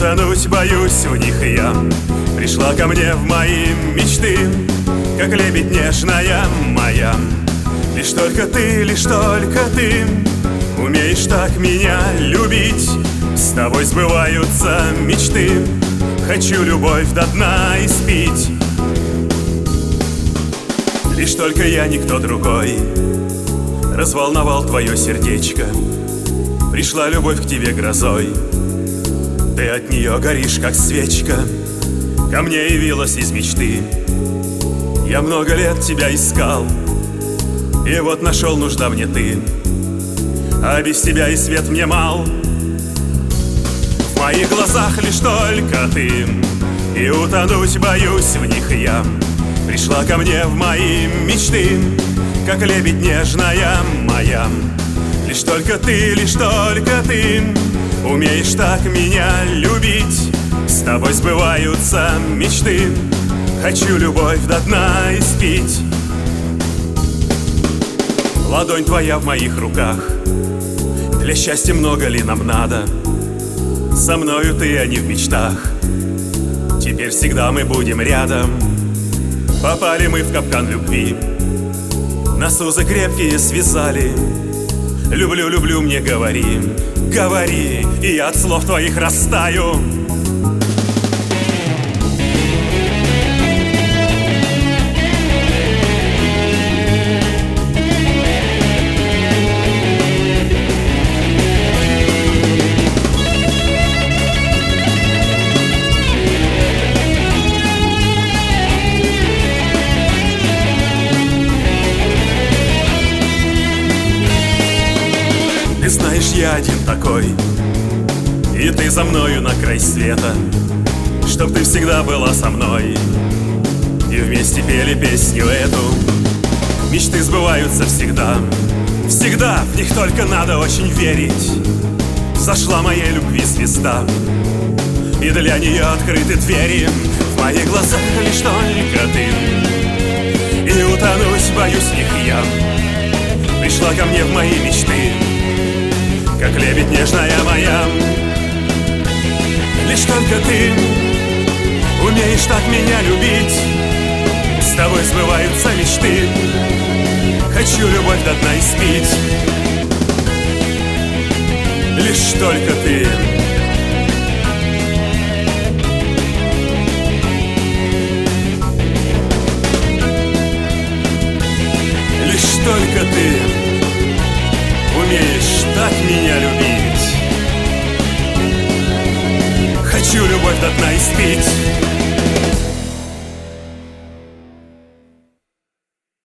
утонуть боюсь в них я. Пришла ко мне в мои мечты, как лебедь нежная моя. Лишь только ты умеешь так меня любить. С тобой сбываются мечты, хочу любовь до дна испить. Лишь только я, никто другой, разволновал твое сердечко. Пришла любовь к тебе грозой, ты от нее горишь, как свечка. Ко мне явилась из мечты, я много лет тебя искал, и вот нашел, нужна мне ты, а без тебя и свет мне мал. В моих глазах лишь только ты, и утонуть боюсь в них я. Пришла ко мне в мои мечты, как лебедь нежная моя. Лишь только ты умеешь так меня любить. С тобой сбываются мечты, хочу любовь до дна испить. Ладонь твоя в моих руках, для счастья много ли нам надо? Со мною ты, а не в мечтах, теперь всегда мы будем рядом. Попали мы в капкан любви, нас узы крепкие связали. Люблю, люблю, мне говори, говори, и я от слов твоих растаю. Ты знаешь, я один такой, и ты за мною на край света, чтоб ты всегда была со мной, и вместе пели песню эту. Мечты сбываются всегда, всегда, в них только надо очень верить. Зашла моей любви звезда, и для нее открыты двери. В моих глазах лишь только ты, и утонуть боюсь в них я. Пришла ко мне в мои мечты, как лебедь нежная моя. Лишь только ты умеешь так меня любить. С тобой сбываются мечты, хочу любовь до дна испить. Лишь только ты лишь только ты умеешь так меня любить, хочу любовь до дна испить.